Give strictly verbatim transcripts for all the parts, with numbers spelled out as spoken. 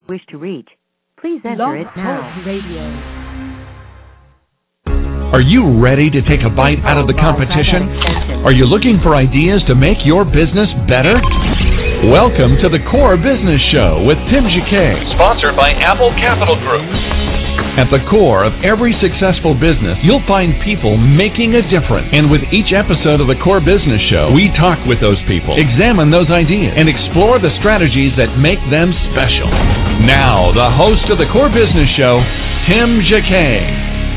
wish to reach, please enter it now. Radio. Are you ready to take a bite out of the competition? Are you looking for ideas to make your business better? Welcome to the Core Business Show with Tim Jacquet, sponsored by Apple Capital Group. At the core of every successful business, you'll find people making a difference. And with each episode of the Core Business Show, we talk with those people, examine those ideas, and explore the strategies that make them special. Now, the host of the Core Business Show, Tim Jacquet.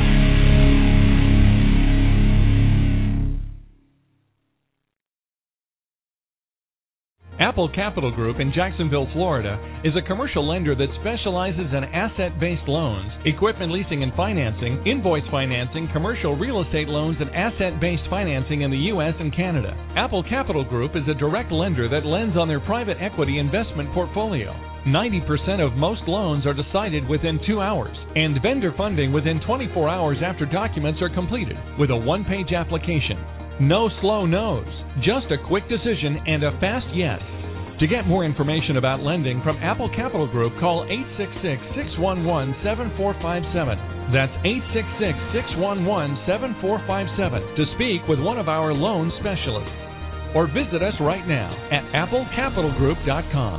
Apple Capital Group in Jacksonville, Florida, is a commercial lender that specializes in asset-based loans, equipment leasing and financing, invoice financing, commercial real estate loans, and asset-based financing in the U S and Canada. Apple Capital Group is a direct lender that lends on their private equity investment portfolio. ninety percent of most loans are decided within two hours, and vendor funding within twenty-four hours after documents are completed, with a one-page application. No slow no's, just a quick decision and a fast yes. To get more information about lending from Apple Capital Group, call eight six six, six one one, seven four five seven. That's eight six six, six one one, seven four five seven to speak with one of our loan specialists. Or visit us right now at apple capital group dot com.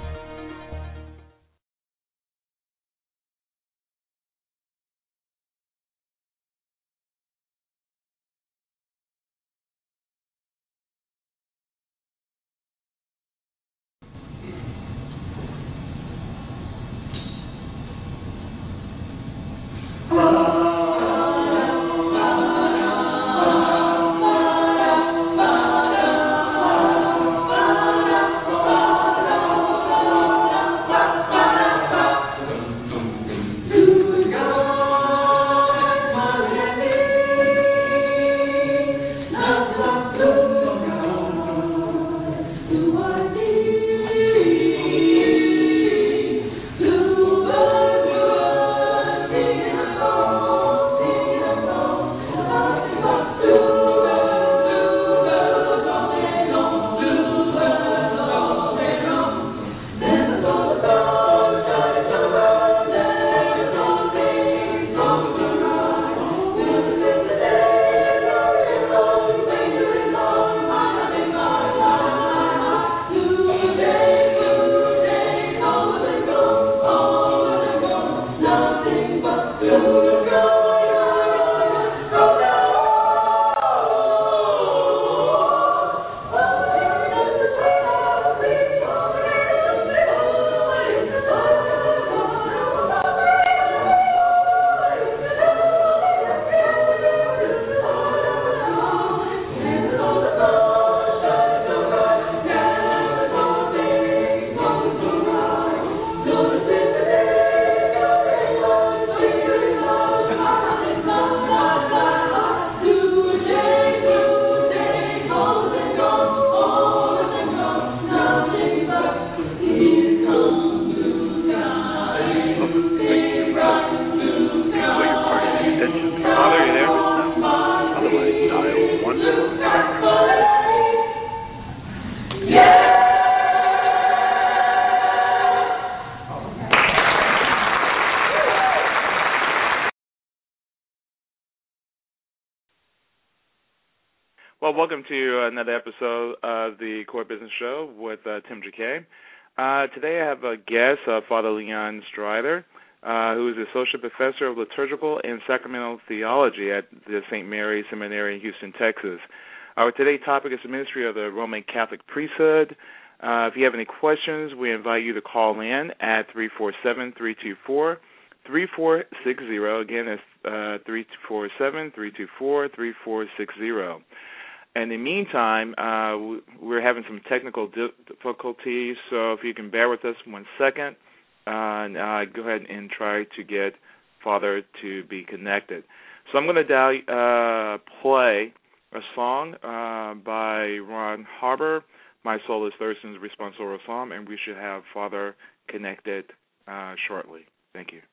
Well, welcome to another episode of the Core Business Show with uh, Tim Jacquet. Uh, today I have a guest, uh, Father Leon Strider, uh, who is Associate Professor of Liturgical and Sacramental Theology at the Saint Mary Seminary in Houston, Texas. Our today's topic is the ministry of the Roman Catholic priesthood. Uh, if you have any questions, we invite you to call in at three four seven, three two four, three four six zero. Again, it's uh, three four seven, three two four, three four six zero. And in the meantime, uh, we're having some technical difficulties, so if you can bear with us one second, uh, and uh, go ahead and try to get Father to be connected. So I'm going to uh, play a song uh, by Ron Harper, My Soul is Thirsting, Responsorial Psalm, and we should have Father connected uh, shortly. Thank you.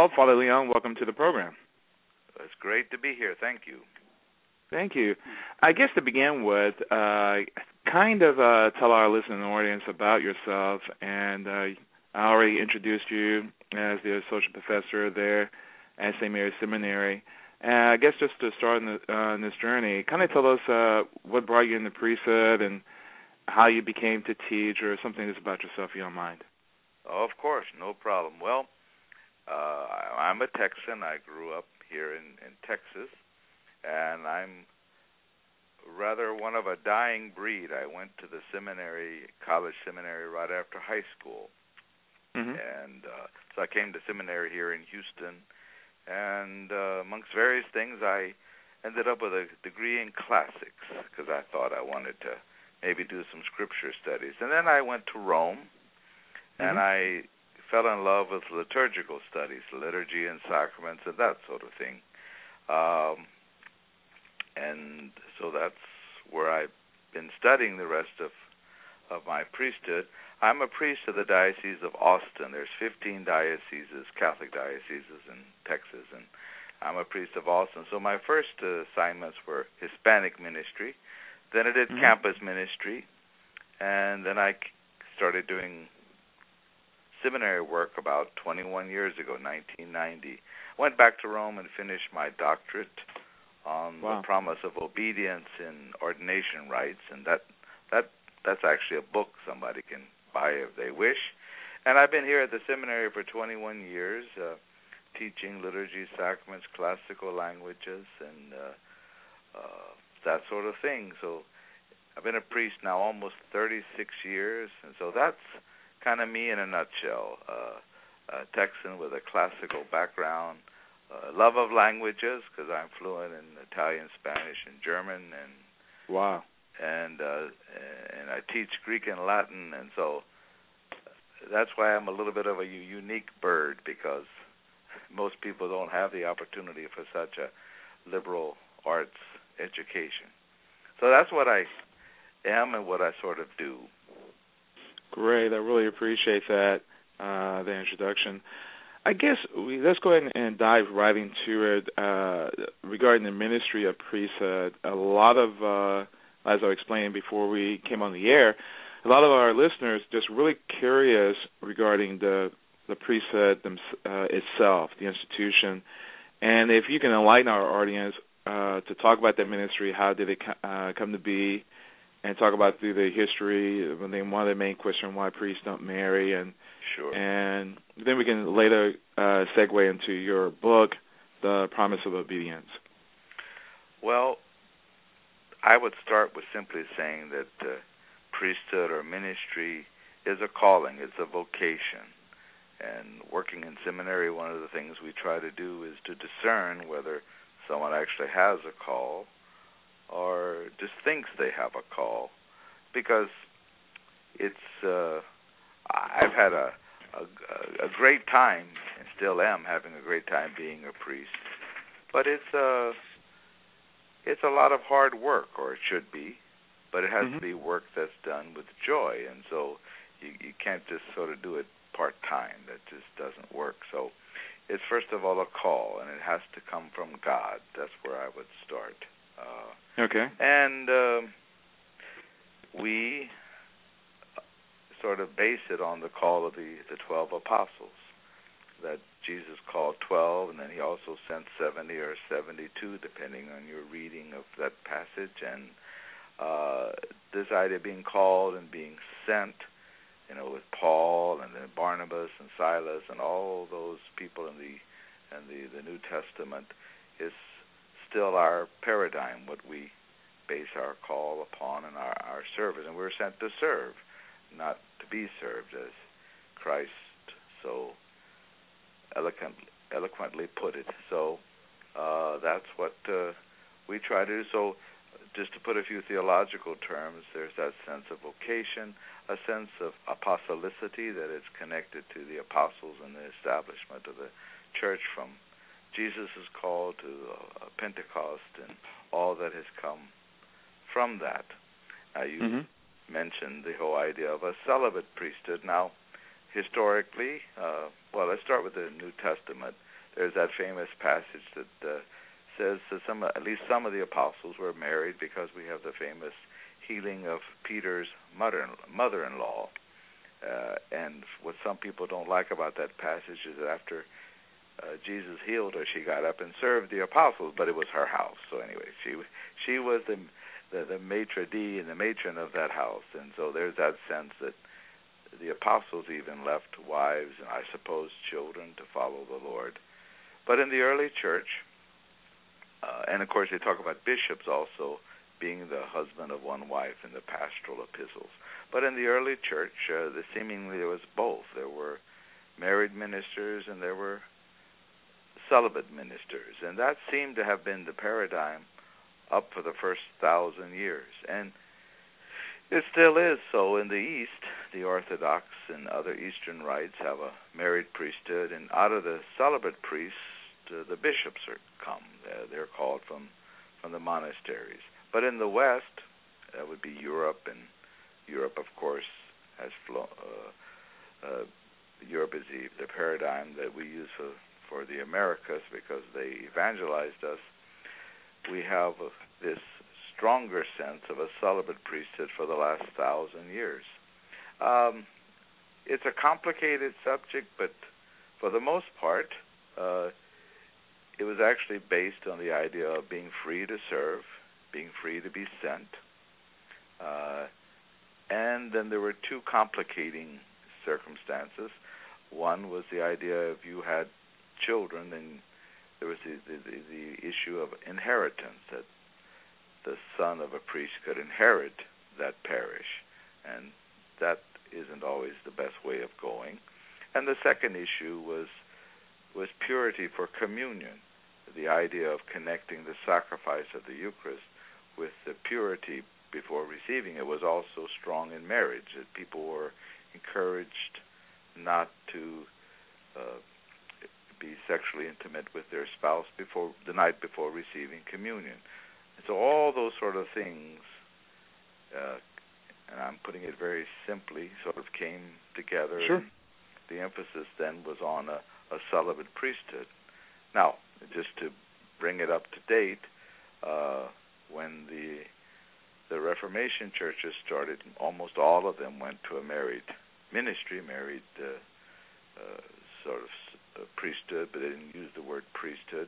Well, Father Leon, welcome to the program. It's great to be here. Thank you. Thank you. I guess to begin with, uh, kind of uh, tell our listening audience about yourself. And uh, I already introduced you as the associate professor there at Saint Mary's Seminary. And I guess just to start in, the, uh, in this journey, kind of tell us uh, what brought you into priesthood and how you became to teach, or something just about yourself, if you don't mind. Oh, of course, no problem. Well, uh, I'm a Texan. I grew up here in, in Texas, and I'm rather one of a dying breed. I went to the seminary, college seminary, right after high school. Mm-hmm. And uh, so I came to seminary here in Houston, and uh, amongst various things, I ended up with a degree in classics because I thought I wanted to maybe do some scripture studies. And then I went to Rome, mm-hmm. and I fell in love with liturgical studies, liturgy and sacraments and that sort of thing. Um, and so that's where I've been studying the rest of, of my priesthood. I'm a priest of the Diocese of Austin. There's fifteen dioceses, Catholic dioceses in Texas, and I'm a priest of Austin. So my first uh, assignments were Hispanic ministry. Then I did mm-hmm. campus ministry, and then I started doing seminary work about twenty-one years ago, nineteen ninety. Went back to Rome and finished my doctorate on wow. the promise of obedience in ordination rites, and that that that's actually a book somebody can buy if they wish. And I've been here at the seminary for twenty-one years, uh, teaching liturgy, sacraments, classical languages, and uh, uh, that sort of thing. So I've been a priest now almost thirty-six years, and so that's kind of me in a nutshell. Uh, a Texan with a classical background, uh, love of languages because I'm fluent in Italian, Spanish, and German, and wow, and uh, and I teach Greek and Latin, and so that's why I'm a little bit of a unique bird because most people don't have the opportunity for such a liberal arts education. So that's what I am and what I sort of do. Great. I really appreciate that, uh, the introduction. I guess we, let's go ahead and dive right into it. Uh, regarding the ministry of priesthood, a lot of, uh, as I explained before we came on the air, a lot of our listeners just really curious regarding the the priesthood uh, itself, the institution, and if you can enlighten our audience uh, to talk about that ministry, how did it uh, come to be, and talk about through the history. When they one of the main questions, why priests don't marry, and sure, and then we can later uh, segue into your book, The Promise of Obedience. Well, I would start with simply saying that uh, priesthood or ministry is a calling, it's a vocation. And working in seminary, one of the things we try to do is to discern whether someone actually has a call or just thinks they have a call, because it's uh, I've had a, a a great time and still am having a great time being a priest, but it's a it's a lot of hard work, or it should be, but it has mm-hmm. to be work that's done with joy, and so you you can't just sort of do it part time. That just doesn't work. So it's first of all a call, and it has to come from God. That's where I would start. Uh, okay. And uh, we sort of base it on the call of the, the twelve apostles, that Jesus called twelve, and then he also sent seventy or seventy-two, depending on your reading of that passage. And uh, this idea of being called and being sent, you know, with Paul and then Barnabas and Silas and all those people in the in the, the New Testament, is still our paradigm, what we base our call upon and our, our service. And we're sent to serve, not to be served, as Christ so eloquently, eloquently put it. So uh, that's what uh, we try to do. So just to put a few theological terms, there's that sense of vocation, a sense of apostolicity that is connected to the apostles and the establishment of the church from Jesus' call to uh, Pentecost and all that has come from that. Uh, you mm-hmm. mentioned the whole idea of a celibate priesthood. Now, historically, uh, well, let's start with the New Testament. there's that famous passage that uh, says that some, at least some of the apostles were married, because we have the famous healing of Peter's mother, mother-in-law. Uh, and what some people don't like about that passage is that after uh, Jesus healed her, she got up and served the apostles, but it was her house. So anyway, she she was the the, the maitre d' and the matron of that house, and so there's that sense that the apostles even left wives and I suppose children to follow the Lord. But in the early church, uh, and of course they talk about bishops also being the husband of one wife in the pastoral epistles. But in the early church, uh, the, seemingly there was both. There were married ministers and there were celibate ministers, and that seemed to have been the paradigm up for the first thousand years. And it still is so in the East. The Orthodox and other Eastern rites have a married priesthood, and out of the celibate priests, uh, the bishops are come. Uh, they're called from, from the monasteries. But in the West, that would be Europe, and Europe, of course, has flown. Uh, uh, Europe is the, the paradigm that we use for, for the Americas because they evangelized us. We have uh, this stronger sense of a celibate priesthood for the last thousand years. Um, it's a complicated subject, but for the most part, uh, it was actually based on the idea of being free to serve, being free to be sent. Uh, and then there were two complicating circumstances. One was the idea if you had children, then there was the, the, the issue of inheritance, that the son of a priest could inherit that parish, and that isn't always the best way of going. And the second issue was was purity for communion, the idea of connecting the sacrifice of the Eucharist with the purity before receiving it was also strong in marriage, that people were encouraged not to uh, be sexually intimate with their spouse before the night before receiving communion. So all those sort of things, uh, and I'm putting it very simply, sort of came together. Sure. And the emphasis then was on a, a celibate priesthood. Now, just to bring it up to date, uh, when the the Reformation churches started, almost all of them went to a married ministry, married uh, uh, sort of uh, priesthood, but they didn't use the word priesthood.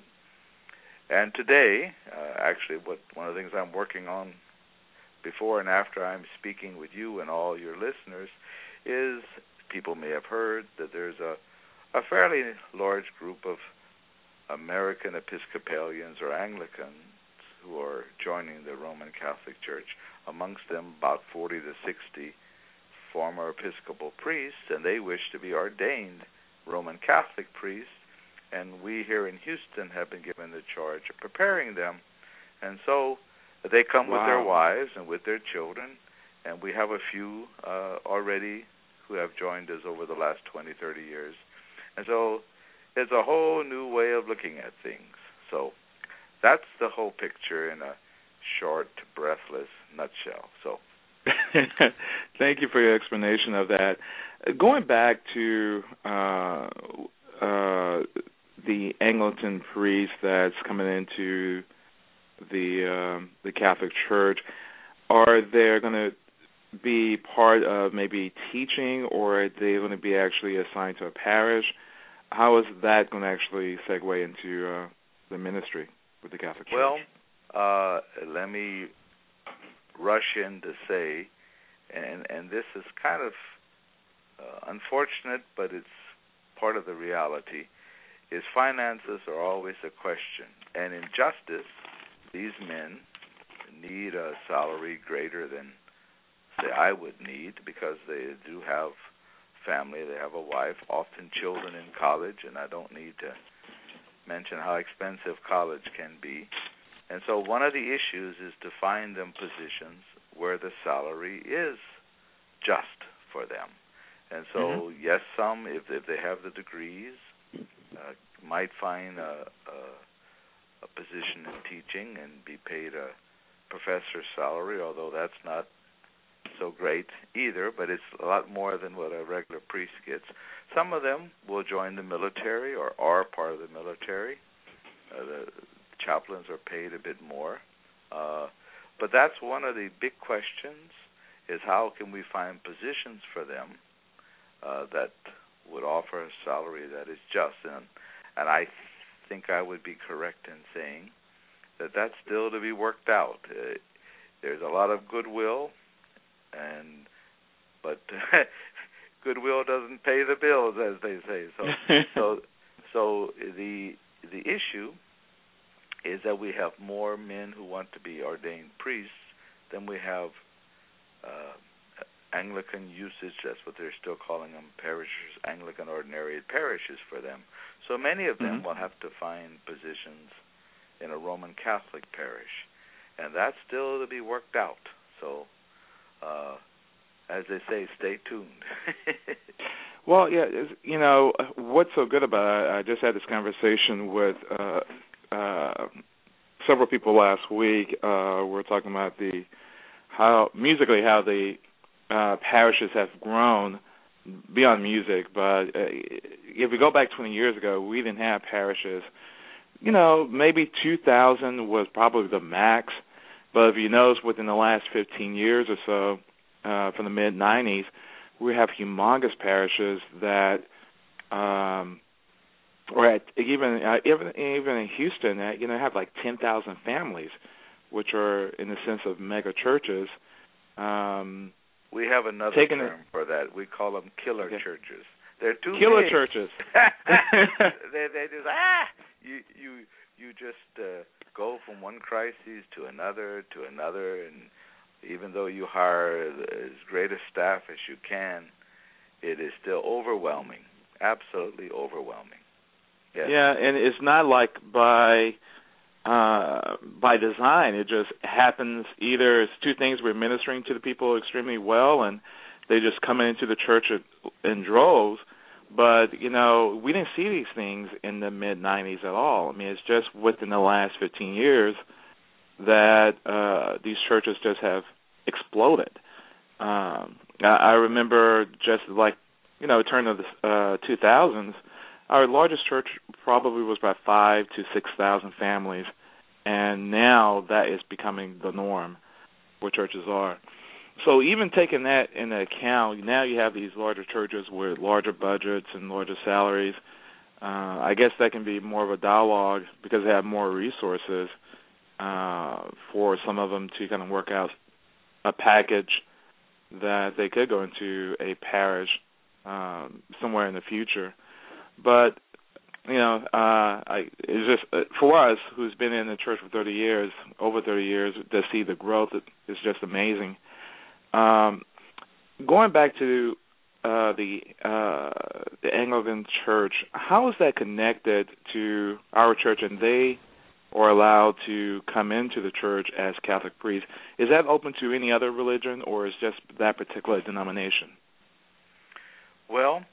And today, uh, actually, what one of the things I'm working on before and after I'm speaking with you and all your listeners is, people may have heard that there's a, a fairly large group of American Episcopalians or Anglicans who are joining the Roman Catholic Church. Amongst them, about forty to sixty former Episcopal priests, and they wish to be ordained Roman Catholic priests. And we here in Houston have been given the charge of preparing them. And so they come wow. with their wives and with their children, and we have a few uh, already who have joined us over the last twenty, thirty years. And so it's a whole new way of looking at things. So that's the whole picture in a short, breathless nutshell. So thank you for your explanation of that. Going back to uh, uh, the Anglican priest that's coming into the um, the Catholic Church, are they going to be part of maybe teaching, or are they going to be actually assigned to a parish? How is that going to actually segue into uh, the ministry with the Catholic Church? Well, uh, let me rush in to say, and, and this is kind of uh, unfortunate, but it's part of the reality, is finances are always a question. And in justice, these men need a salary greater than, say, I would need, because they do have family, they have a wife, often children in college, and I don't need to mention how expensive college can be. And so one of the issues is to find them positions where the salary is just for them. And so, mm-hmm. yes, some, if, if they have the degrees, uh, might find a, a, a position in teaching and be paid a professor's salary, although that's not so great either, but it's a lot more than what a regular priest gets. Some of them will join the military or are part of the military. Uh, the chaplains are paid a bit more. Uh, but that's one of the big questions, is how can we find positions for them uh, that would offer a salary that is just. And, and I think I would be correct in saying that that's still to be worked out. Uh, there's a lot of goodwill, and but goodwill doesn't pay the bills, as they say. So, so, so the the issue is that we have more men who want to be ordained priests than we have uh, Anglican usage. That's what they're still calling them, parishes, Anglican ordinary parishes for them. So many of them mm-hmm. will have to find positions in a Roman Catholic parish, and that's still to be worked out. So, uh, as they say, stay tuned. Well, yeah, you know, what's so good about it, I just had this conversation with uh, uh, several people last week. Uh, we were talking about the how, musically, how the uh, parishes have grown beyond music. But uh, if we go back twenty years ago, we didn't have parishes. You know, maybe two thousand was probably the max. But if you notice, within the last fifteen years or so, uh, from the mid nineties, we have humongous parishes that, um, or at, even uh, even even in Houston, uh, you know, have like ten thousand families, which are in the sense of mega churches. Um, we have another term a, for that. We call them killer okay. churches. They're too killer big. churches. they they just ah you you you just uh, go from one crisis to another to another, and even though you hire as great a staff as you can, it is still overwhelming, absolutely overwhelming. Yes. Yeah, and it's not like by uh, by design. It just happens. Either it's two things: we're ministering to the people extremely well, and they just come into the church in droves. But, you know, we didn't see these things in the mid nineties at all. I mean, it's just within the last fifteen years that uh, these churches just have exploded. Um, I, I remember just like, you know, turn of the uh, two thousands, our largest church probably was about five to six thousand families, and now that is becoming the norm where churches are. So even taking that into account, now you have these larger churches with larger budgets and larger salaries. Uh, I guess that can be more of a dialogue because they have more resources uh, for some of them to kind of work out a package that they could go into a parish um, somewhere in the future. But, you know, uh, I, it's just, uh, for us, who's been in the church for thirty years, over thirty years, to see the growth is just amazing. Um, going back to uh, the uh, the Anglican Church, how is that connected to our church, and they are allowed to come into the church as Catholic priests? Is that open to any other religion, or is just that particular denomination? Well,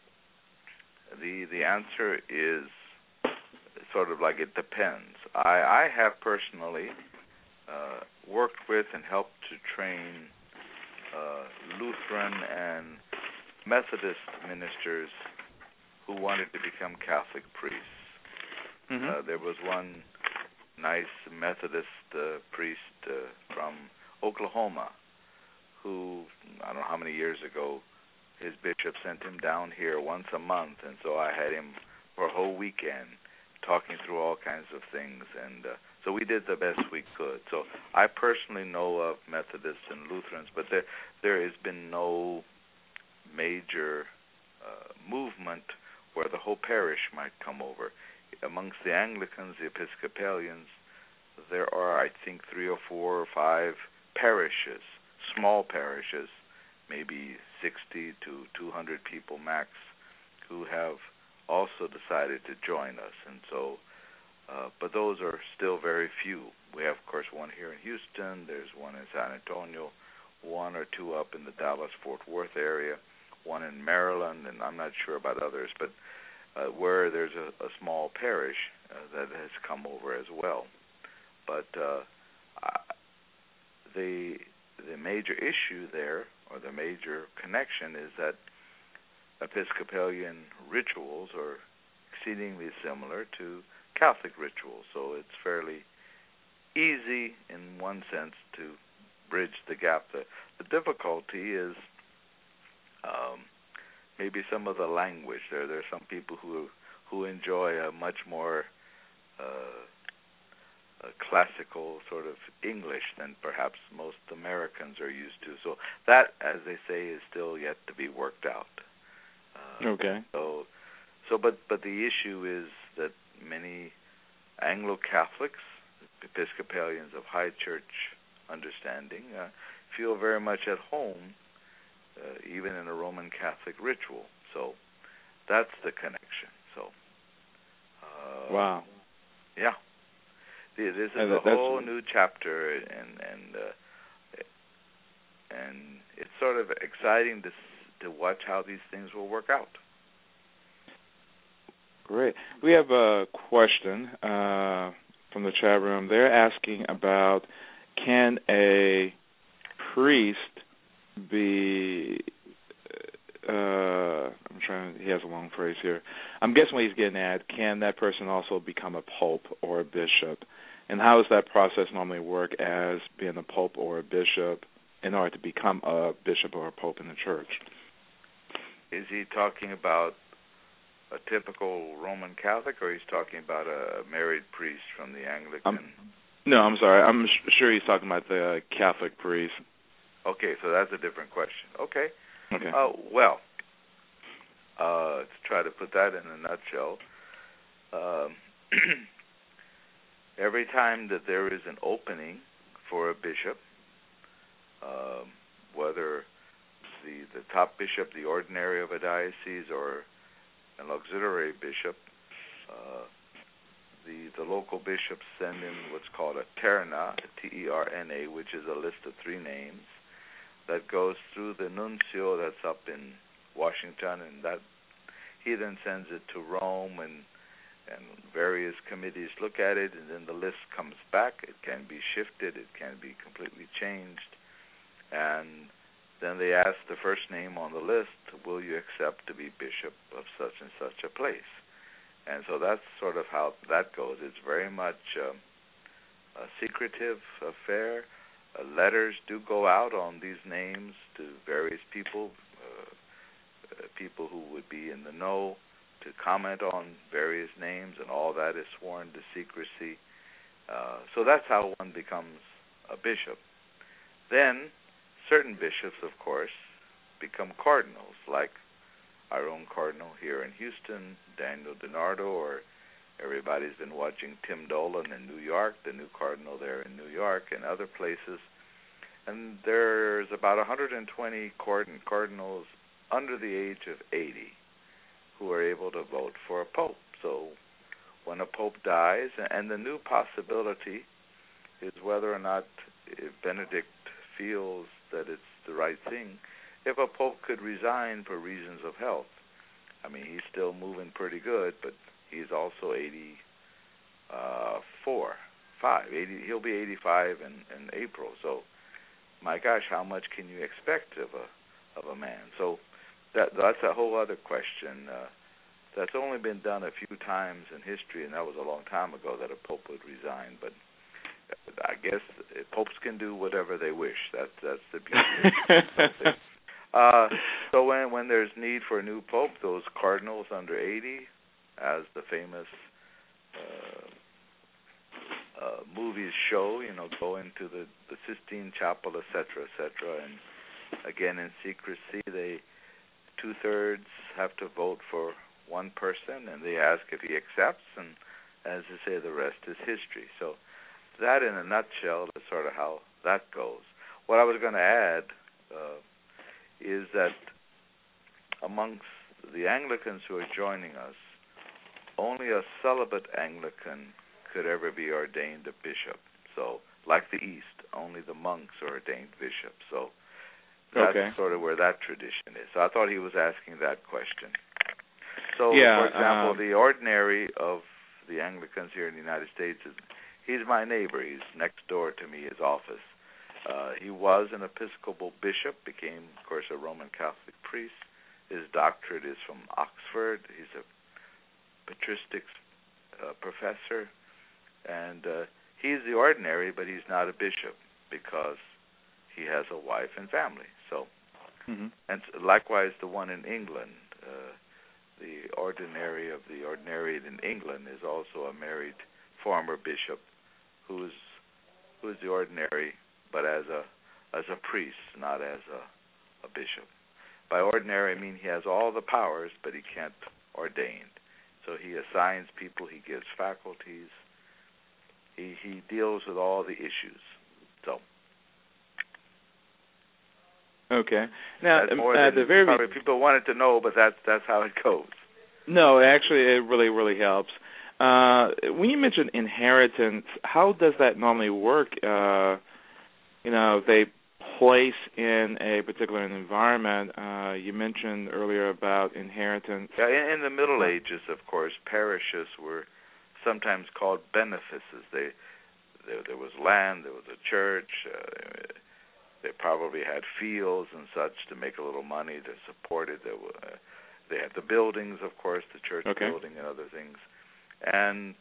the the answer is sort of like it depends. I, I have personally uh, worked with and helped to train Uh, Lutheran and Methodist ministers who wanted to become Catholic priests. Mm-hmm. Uh, there was one nice Methodist uh, priest uh, from Oklahoma who, I don't know how many years ago, his bishop sent him down here once a month, and so I had him for a whole weekend talking through all kinds of things, and uh, so we did the best we could. So I personally know of Methodists and Lutherans, but there there has been no major uh, movement where the whole parish might come over. Amongst the Anglicans, the Episcopalians, there are, I think, three or four or five parishes, small parishes, maybe sixty to two hundred people max, who have also decided to join us, and so, uh, but those are still very few. We have, of course, one here in Houston, there's one in San Antonio, one or two up in the Dallas-Fort Worth area, one in Maryland, and I'm not sure about others, but uh, where there's a, a small parish uh, that has come over as well. But uh, the the major issue there, or the major connection, is that Episcopalian rituals are exceedingly similar to Catholic rituals, so it's fairly easy in one sense to bridge the gap. The, the difficulty is um, maybe some of the language. There, there are some people who who enjoy a much more uh, a classical sort of English than perhaps most Americans are used to. So that, as they say, is still yet to be worked out. Uh, okay. So, so, but but the issue is that many Anglo-Catholics, Episcopalians of high church understanding, uh, feel very much at home, uh, even in a Roman Catholic ritual. So that's the connection. So, uh, wow. Yeah. This is And a that's, whole new chapter, and and uh, and it's sort of exciting to to watch how these things will work out. Great. We have a question uh, from the chat room. They're asking about, can a priest be? Uh, I'm trying. He has a long phrase here. I'm guessing what he's getting at. Can that person also become a pope or a bishop? And how does that process normally work as being a pope or a bishop in order to become a bishop or a pope in the church? Is he talking about a typical Roman Catholic, or he's talking about a married priest from the Anglican? Um, no, I'm sorry. I'm sh- sure he's talking about the Catholic priest. Okay, so that's a different question. Okay. Okay. Uh, well, uh, to try to put that in a nutshell, um, every time that there is an opening for a bishop, um, whether the the top bishop, the ordinary of a diocese, or an auxiliary bishop, uh, the the local bishops send in what's called a terna, T E R N A, which is a list of three names that goes through the nuncio that's up in Washington, and that he then sends it to Rome, and and various committees look at it, and then the list comes back. It can be shifted, it can be completely changed, and then they ask the first name on the list, will you accept to be bishop of such and such a place? And so that's sort of how that goes. It's very much um, a secretive affair. Uh, letters do go out on these names to various people, uh, uh, people who would be in the know, to comment on various names, and all that is sworn to secrecy. Uh, so that's how one becomes a bishop. Then certain bishops, of course, become cardinals, like our own cardinal here in Houston, Daniel DiNardo, or everybody's been watching Tim Dolan in New York, the new cardinal there in New York, and other places. And there's about one hundred twenty card- cardinals under the age of eighty who are able to vote for a pope. So when a pope dies, and the new possibility is whether or not if Benedict feels that it's the right thing, if a pope could resign for reasons of health. I mean, he's still moving pretty good, but he's also eighty-four, five, eighty. He'll be eighty-five in, in April. So, my gosh, how much can you expect of a of a man? So, that that's a whole other question. Uh, that's only been done a few times in history, and that was a long time ago that a pope would resign. But I guess popes can do whatever they wish. That's that's the beauty of it. Uh, so when when there's need for a new pope, those cardinals under eighty, as the famous uh, uh, movies show, you know, go into the, the Sistine Chapel, et cetera, et cetera, and again in secrecy, they two thirds have to vote for one person, and they ask if he accepts, and as they say, the rest is history. So that, in a nutshell, is sort of how that goes. What I was going to add uh, is that amongst the Anglicans who are joining us, only a celibate Anglican could ever be ordained a bishop. So, like the East, only the monks are ordained bishops. So that's okay. sort of where that tradition is. So I thought he was asking that question. So, yeah, for example, um, the ordinary of the Anglicans here in the United States is, he's my neighbor. He's next door to me, his office. Uh, he was an Episcopal bishop, became, of course, a Roman Catholic priest. His doctorate is from Oxford. He's a patristics uh, professor, and uh, he's the ordinary, but he's not a bishop because he has a wife and family. So, mm-hmm. and likewise, the one in England, uh, the ordinary of the ordinariate in England is also a married former bishop, who's who's the ordinary, but as a as a priest, not as a, a bishop. By ordinary, I mean he has all the powers, but he can't ordain. So he assigns people, he gives faculties, he he deals with all the issues. So. Okay. Now, that's more uh, than the very probably people wanted to know, but that's that's how it goes. No, actually, it really, really helps. Uh, when you mention inheritance, how does that normally work? Uh, you know, they place in a particular environment. Uh, you mentioned earlier about inheritance. Yeah, in, in the Middle Ages, of course, parishes were sometimes called benefices. They there, there was land, there was a church. Uh, they probably had fields and such to make a little money to support it. There were, uh, they had the buildings, of course, the church okay. building and other things. And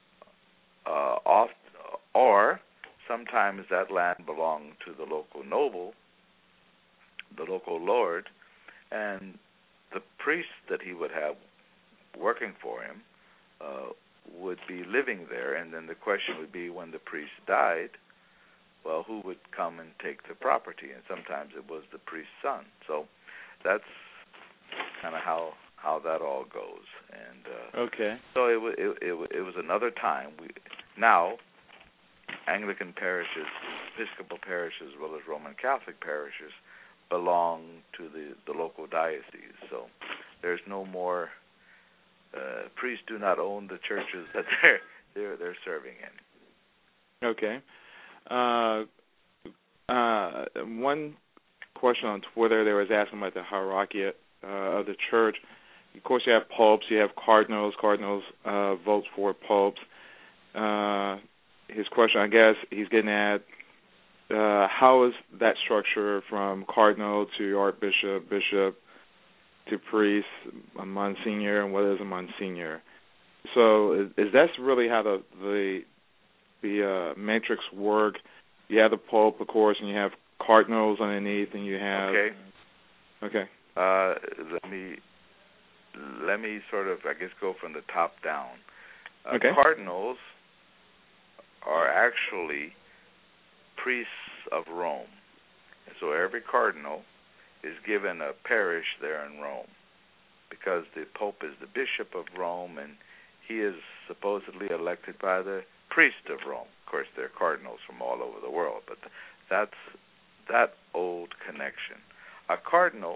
uh, oft, or sometimes that land belonged to the local noble, the local lord, and the priest that he would have working for him uh, would be living there. And then the question would be, when the priest died, well, who would come and take the property? And sometimes it was the priest's son. So that's kind of how how that all goes. And uh, okay. So it, w- it it it was another time. We now Anglican parishes, Episcopal parishes, as well as Roman Catholic parishes belong to the, the local diocese. So there's no more uh, priests do not own the churches that they're they're they're serving in. Okay. Uh, uh, one question on Twitter, they was asking about the hierarchy uh, of the church. Of course, you have popes, you have cardinals. Cardinals uh, vote for popes. Uh, his question, I guess, he's getting at uh, how is that structure from cardinal to archbishop, bishop to priest, a monsignor, and what is a monsignor? So is, is that really how the the the uh, matrix work? You have the Pope, of course, and you have cardinals underneath, and you have... Okay. Okay. Uh, let me let me sort of, I guess, go from the top down. Uh, okay. Cardinals are actually priests of Rome. So every cardinal is given a parish there in Rome, because the Pope is the bishop of Rome, and he is supposedly elected by the priest of Rome. Of course, there are cardinals from all over the world, but that's that old connection. A cardinal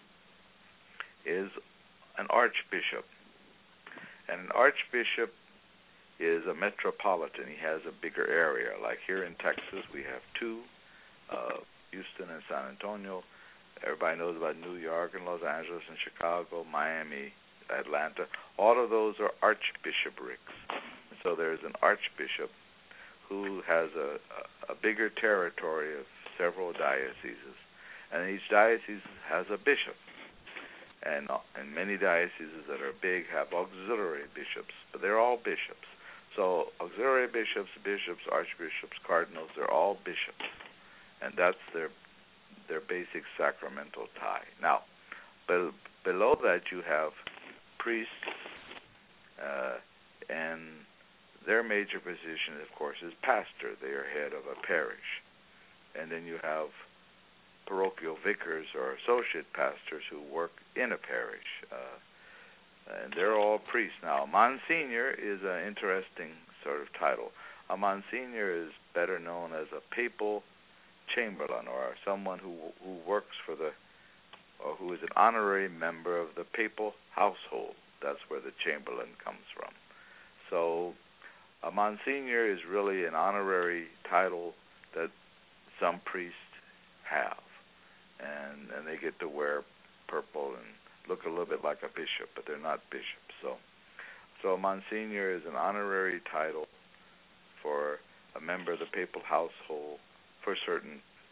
is an archbishop, and an archbishop is a metropolitan. He has a bigger area. Like here in Texas, we have two, uh, Houston and San Antonio. Everybody knows about New York and Los Angeles and Chicago, Miami, Atlanta. All of those are archbishoprics. So there's an archbishop who has a, a, a bigger territory of several dioceses, and each diocese has a bishop. And, and many dioceses that are big have auxiliary bishops, but they're all bishops. So auxiliary bishops, bishops, archbishops, cardinals, they're all bishops, and that's their their basic sacramental tie. Now, be, below that you have priests, uh, and their major position, of course, is pastor. They are head of a parish. And then you have parochial vicars or associate pastors who work in a parish. Uh, and they're all priests. Now, a Monsignor is an interesting sort of title. A Monsignor is better known as a papal chamberlain, or someone who who works for the, or who is an honorary member of the papal household. That's where the chamberlain comes from. So a Monsignor is really an honorary title that some priests have, and and they get to wear purple and look a little bit like a bishop, but they're not bishops. So, so a Monsignor is an honorary title for a member of the papal household for certain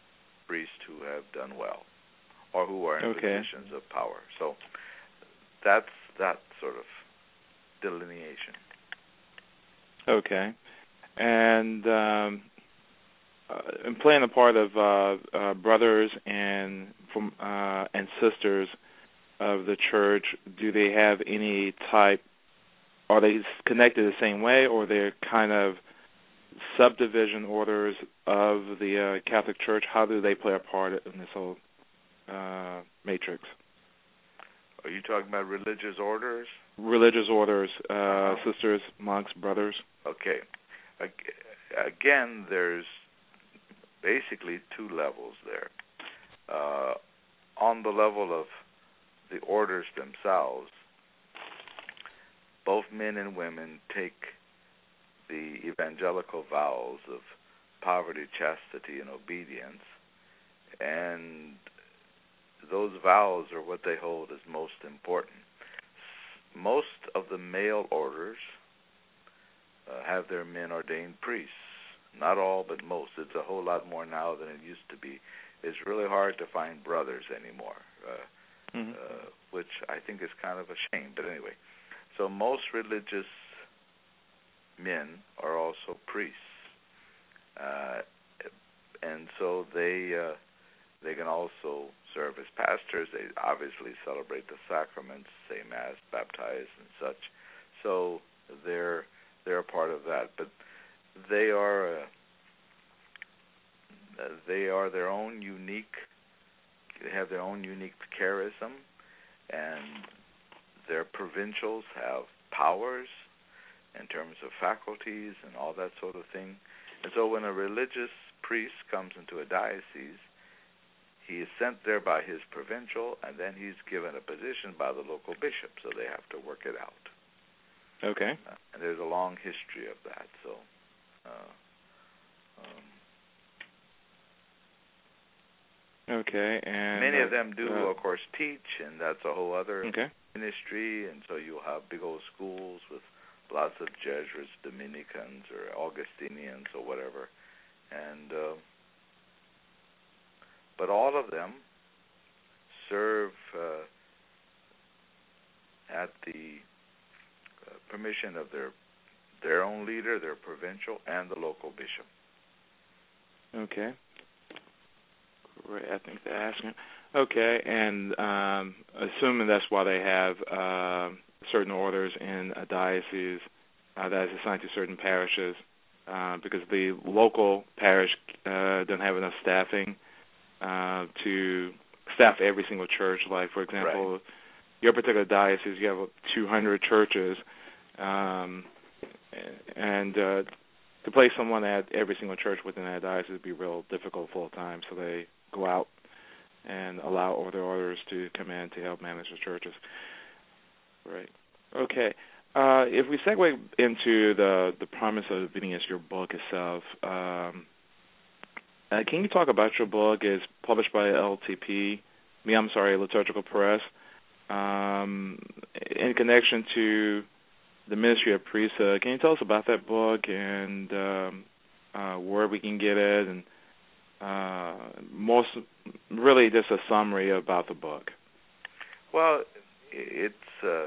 priests who have done well or who are in okay. positions of power. So that's that sort of delineation. Okay. And um, uh, in playing the part of uh, uh, brothers and from uh, and sisters of the church, do they have any type? Are they connected the same way, or they're kind of subdivision orders of the uh, Catholic Church? How do they play a part in this whole uh, matrix? Are you talking about religious orders? Religious orders, uh, uh-huh. sisters, monks, brothers. Okay. Again, there's basically two levels there. Uh, on the level of the orders themselves, both men and women take the evangelical vows of poverty, chastity, and obedience, and those vows are what they hold as most important. Most of the male orders uh, have their men ordained priests. Not all, but most. It's a whole lot more now than it used to be. It's really hard to find brothers anymore, uh, mm-hmm. uh, which I think is kind of a shame. But anyway, so most religious men are also priests, uh, and so they uh, they can also serve as pastors. They obviously celebrate the sacraments, say Mass, baptize, and such. So they're they're a part of that, but they are uh, they are their own unique. They have their own unique charism, and their provincials have powers in terms of faculties and all that sort of thing. And so when a religious priest comes into a diocese, he is sent there by his provincial, and then he's given a position by the local bishop, so they have to work it out. Okay. Uh, and there's a long history of that. So, uh, um, okay, and many uh, of them do, uh, of course, teach, and that's a whole other okay. ministry. And so you'll have big old schools with lots of Jesuits, Dominicans, or Augustinians, or whatever, and uh, but all of them serve uh, at the uh, permission of their their own leader, their provincial, and the local bishop. Okay. Great. I think they're asking. Okay, and um, assuming that's why they have uh, certain orders in a diocese uh, that is assigned to certain parishes, uh, because the local parish uh, doesn't have enough staffing uh, to staff every single church. Like, for example, right. your particular diocese, you have two hundred churches, um, and uh, to place someone at every single church within that diocese would be real difficult full time. So they go out and allow other orders to come in to help manage the churches. Right. Okay. Uh, if we segue into the the promise of obedience, your book itself, um, uh, can you talk about your book? It's published by L T P, me, I'm sorry, Liturgical Press, um, in connection to the Ministry of Priesthood. Can you tell us about that book and um, uh, where we can get it, and uh, most, really just a summary about the book? Well, it's uh,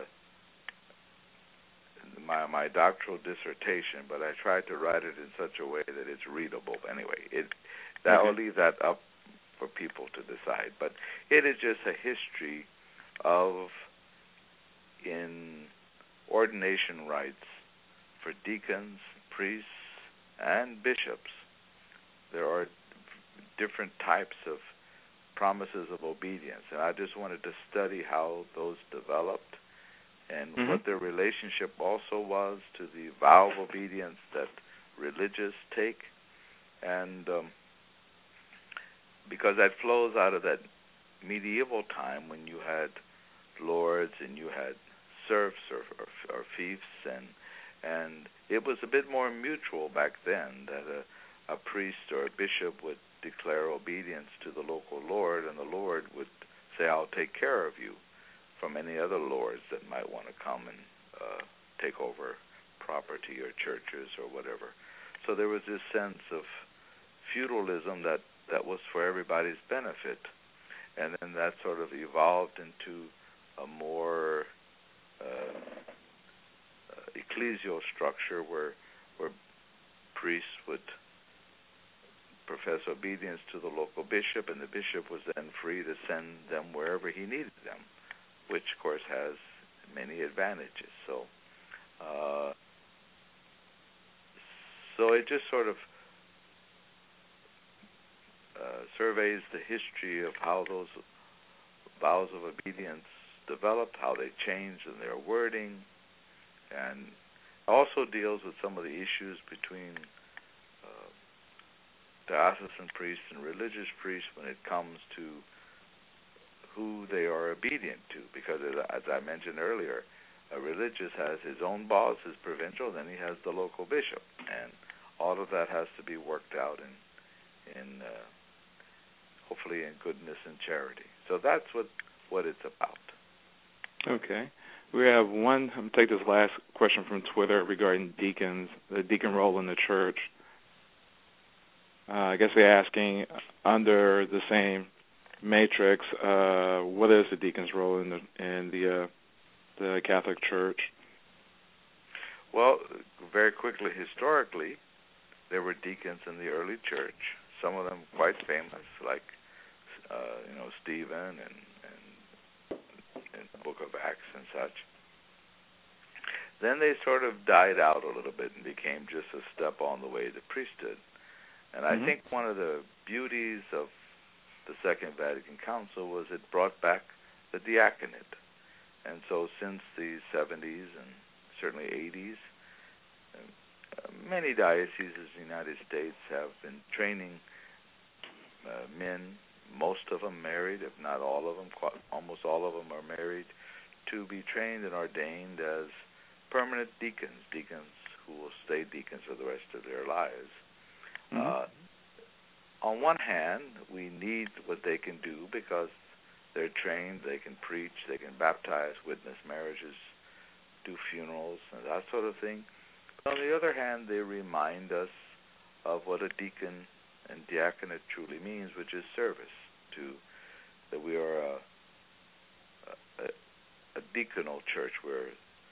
my my doctoral dissertation, but I tried to write it in such a way that it's readable. Anyway, it that will okay. leave that up for people to decide. But it is just a history of in ordination rites for deacons, priests, and bishops. There are different types of promises of obedience, and I just wanted to study how those developed and mm-hmm. what their relationship also was to the vow of obedience that religious take, and um, because that flows out of that medieval time when you had lords and you had serfs or, or, or fiefs, and and it was a bit more mutual back then, that a, a priest or a bishop would declare obedience to the local lord, and the lord would say, I'll take care of you from any other lords that might want to come and uh, take over property or churches or whatever. So there was this sense of feudalism that that was for everybody's benefit. And then that sort of evolved into a more uh, uh, ecclesial structure where where priests would profess obedience to the local bishop, and the bishop was then free to send them wherever he needed them, which, of course, has many advantages. So, uh, so it just sort of uh, surveys the history of how those vows of obedience developed, how they changed in their wording, and also deals with some of the issues between uh, diocesan priests and religious priests when it comes to who they are obedient to. Because, as I mentioned earlier, a religious has his own boss, his provincial, then he has the local bishop, and all of that has to be worked out in, in uh, hopefully in goodness and charity. So that's what, what it's about. Okay. We have one, I'm going to take this last question from Twitter regarding deacons, the deacon role in the church. Uh, I guess they're asking, under the same matrix, uh, what is the deacon's role in the in the uh, the Catholic Church? Well, very quickly, historically, there were deacons in the early church. Some of them quite famous, like uh, you know Stephen and, and in the Book of Acts and such. Then they sort of died out a little bit and became just a step on the way to priesthood. And I mm-hmm. think one of the beauties of the Second Vatican Council was it brought back the diaconate. And so since the seventies and certainly eighties, uh, many dioceses in the United States have been training uh, men, most of them married, if not all of them, almost all of them are married, to be trained and ordained as permanent deacons, deacons who will stay deacons for the rest of their lives. Mm-hmm. Uh, on one hand, we need what they can do because they're trained, they can preach, they can baptize, witness marriages, do funerals, and that sort of thing. But on the other hand, they remind us of what a deacon and diaconate truly means, which is service, to that we are a, a, a deaconal church. We're,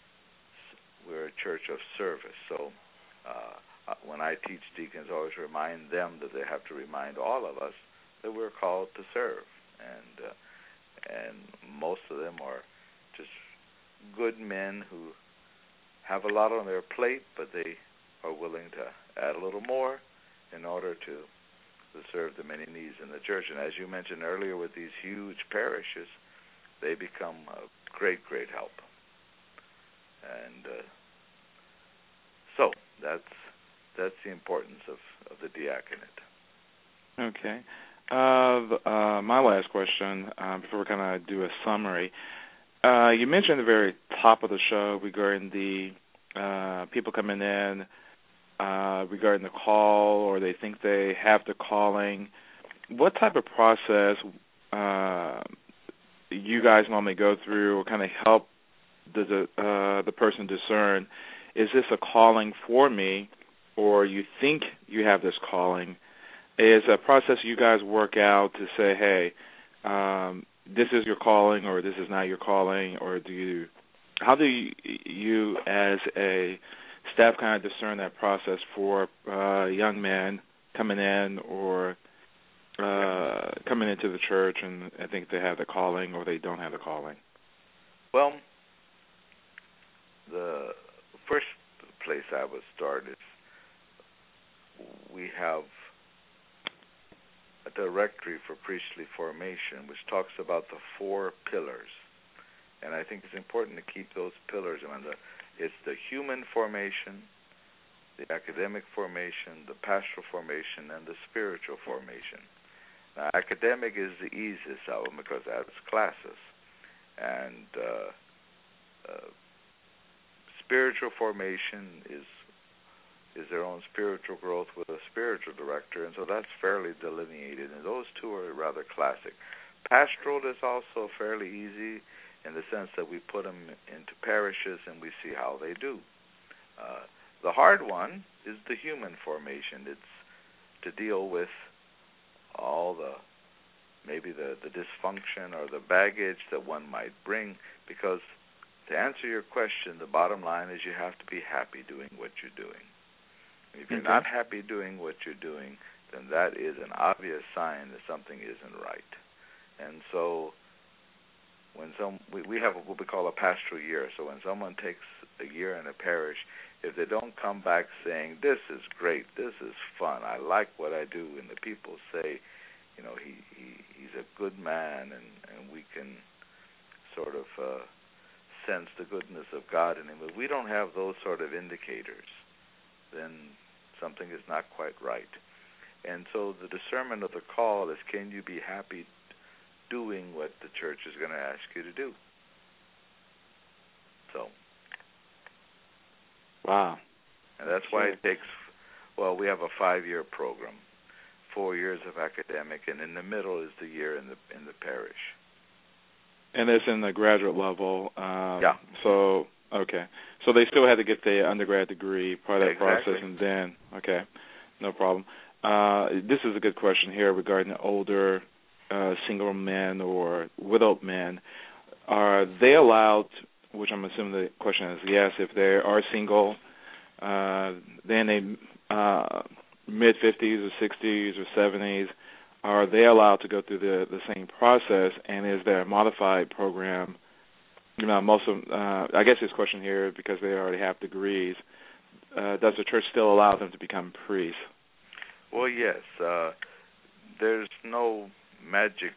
we're a church of service. So uh, when I teach deacons, I always remind them that they have to remind all of us that we're called to serve. And uh, and most of them are just good men who have a lot on their plate, but they are willing to add a little more in order to, to serve the many needs in the church. And as you mentioned earlier, with these huge parishes, they become a great, great help. And uh, so that's that's the importance of, of the diaconate. Okay. Uh, uh, my last question, uh, before we kind of do a summary. Uh, you mentioned at the very top of the show regarding the uh, people coming in uh, regarding the call, or they think they have the calling. What type of process uh, you guys normally go through, or kind of help the the, uh, the person discern, is this a calling for me, or you think you have this calling? Is a process you guys work out to say, hey, um, this is your calling, or this is not your calling, or do you? How do you, you as a staff, kind of discern that process for uh, young men coming in or uh, coming into the church, and I think they have the calling or they don't have the calling? Well, the first place I would start is we have a directory for priestly formation, which talks about the four pillars. And I think it's important to keep those pillars in mind. It's the human formation, the academic formation, the pastoral formation, and the spiritual formation. Now, academic is the easiest of them because that's classes. And uh, uh, spiritual formation is is their own spiritual growth with a spiritual director, and so that's fairly delineated, and those two are rather classic. Pastoral is also fairly easy in the sense that we put them into parishes and we see how they do. Uh, the hard one is the human formation. It's to deal with all the maybe the, the dysfunction or the baggage that one might bring, because to answer your question, the bottom line is you have to be happy doing what you're doing. If you're Okay. not happy doing what you're doing, then that is an obvious sign that something isn't right. And so when some we, we have what we call a pastoral year. So when someone takes a year in a parish, if they don't come back saying, this is great, this is fun, I like what I do, and the people say, you know, he, he he's a good man, and, and we can sort of uh, sense the goodness of God in him. If we don't have those sort of indicators, then something is not quite right. And so the discernment of the call is, can you be happy doing what the church is going to ask you to do? So. Wow. And that's why it takes, well, we have a five-year program, four years of academic, and in the middle is the year in the in the parish. And it's in the graduate level. Um, yeah. So, okay. So they still had to get the undergrad degree, part of that exactly. process, and then, okay, no problem. Uh, this is a good question here regarding the older uh, single men or widowed men. Are they allowed, which I'm assuming the question is yes, if they are single, uh, then they uh, mid-fifties or sixties or seventies, are they allowed to go through the, the same process, and is there a modified program? You know, most of uh, I guess this question here, because they already have degrees, uh, does the church still allow them to become priests? Well, yes. Uh, there's no magic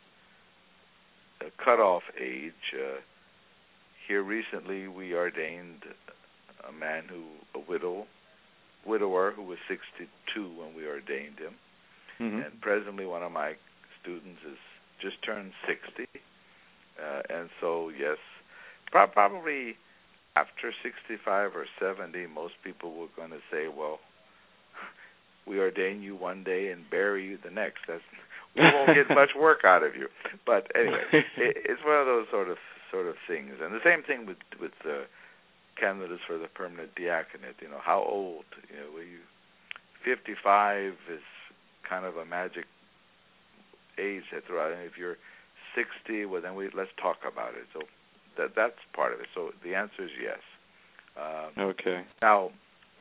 uh, cutoff age. Uh, here recently we ordained a man who, a widow, widower who was sixty-two when we ordained him. Mm-hmm. And presently one of my students is just turned sixty. Uh, and so, yes, pro- probably after sixty-five or seventy, most people were going to say, well, we ordain you one day and bury you the next. That's, we won't get much work out of you. But anyway, it, it's one of those sort of sort of things. And the same thing with with the candidates for the permanent diaconate. You know, how old? You know, were you fifty-five is kind of a magic age that throughout. And if you're sixty, well, then we let's talk about it. So that that's part of it. So the answer is yes. Um, okay. Now,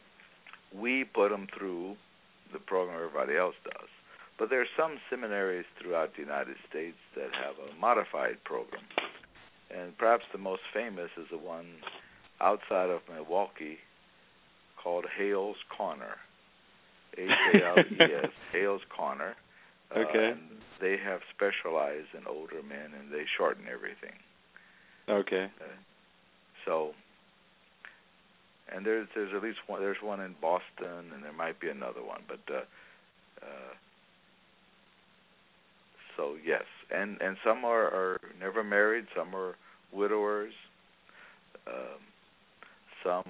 we put them through the program everybody else does. But there are some seminaries throughout the United States that have a modified program. And perhaps the most famous is the one outside of Milwaukee called Hale's Corner. H A L E S, Hale's Corner. Uh, okay. And they have specialized in older men, and they shorten everything. Okay. Uh, so, and there's there's at least one. There's one in Boston, and there might be another one. But uh, uh, so yes, and and some are, are never married. Some are widowers. Um, some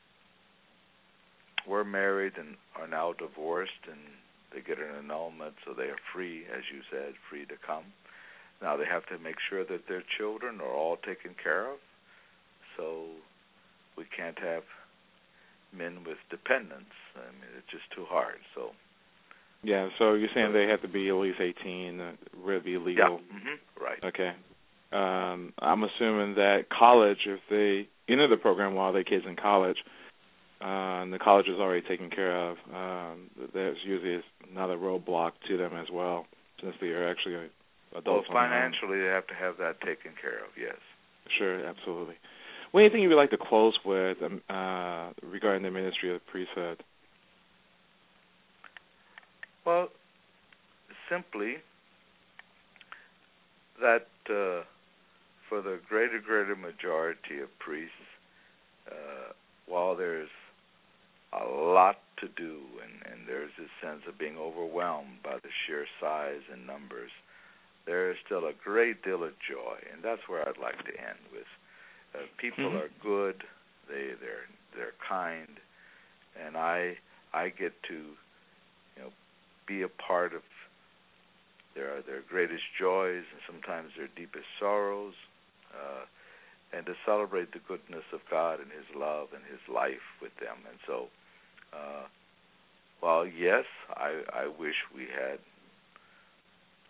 were married and are now divorced, and they get an annulment, so they are free, as you said, free to come. Now they have to make sure that their children are all taken care of. So we can't have men with dependents. I mean, it's just too hard. So. Yeah. So you're saying they have to be at least eighteen, uh, really be legal. Yeah. Mm-hmm. Right. Okay. Um, I'm assuming that college, if they enter the program while their kids in college, uh, and the college is already taken care of, um, there's usually another roadblock to them as well, since they are actually adults. Well, financially, they have to have that taken care of. Yes. Sure. Absolutely. Well, anything you would like to close with um, uh, regarding the ministry of the priesthood? Well, simply that uh, for the greater, greater majority of priests, uh, while there's a lot to do and, and there's this sense of being overwhelmed by the sheer size and numbers, there is still a great deal of joy, and that's where I'd like to end with. Uh, people mm-hmm. are good, they they're they're kind, and I I get to you know be a part of their their greatest joys and sometimes their deepest sorrows, uh, and to celebrate the goodness of God and His love and His life with them. And so, uh, while yes, I I wish we had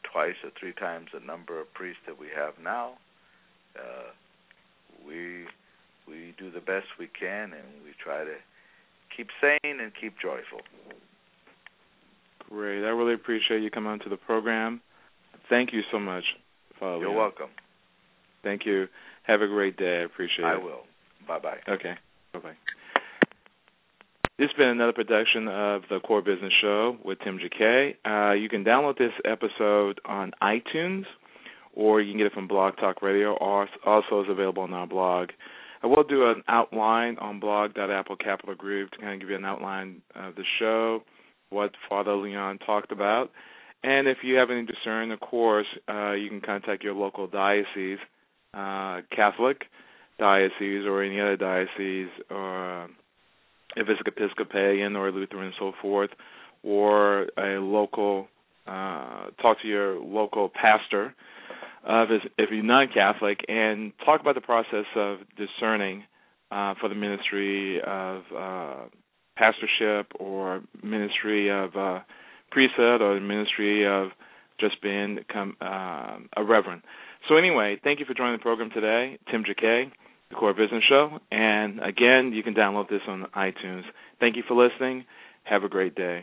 twice or three times the number of priests that we have now. Uh, we we do the best we can, and we try to keep sane and keep joyful. Great. I really appreciate you coming on to the program. Thank you so much, Father You're Leon. welcome. Thank you. Have a great day. I appreciate I it. I will. Bye-bye. Okay. Bye-bye. This has been another production of the Core Business Show with Tim Jacquet. Uh, you can download this episode on iTunes, or you can get it from Blog Talk Radio, or also is available on our blog. I will do an outline on blog dot apple capital group to kind of give you an outline of the show, what Father Leon talked about. And if you have any discern, of course, uh, you can contact your local diocese, uh, Catholic diocese, or any other diocese, or uh, if it's Episcopalian or Lutheran and so forth, or a local, uh, talk to your local pastor of his, if you're non-Catholic, and talk about the process of discerning uh, for the ministry of uh, pastorship or ministry of uh, priesthood or the ministry of just being uh, a reverend. So anyway, thank you for joining the program today. Tim Jacquet, The Core Business Show. And again, you can download this on iTunes. Thank you for listening. Have a great day.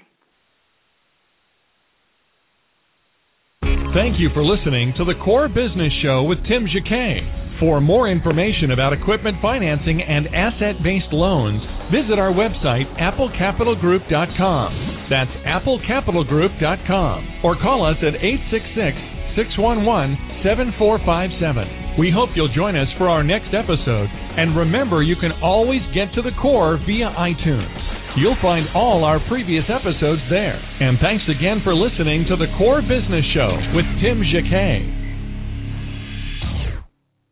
Thank you for listening to The Core Business Show with Tim Jacquet. For more information about equipment financing and asset-based loans, visit our website, apple capital group dot com. That's apple capital group dot com. Or call us at eight six six, six one one, seven four five seven. We hope you'll join us for our next episode. And remember, you can always get to the core via iTunes. You'll find all our previous episodes there. And thanks again for listening to The Core Business Show with Tim Jacquet.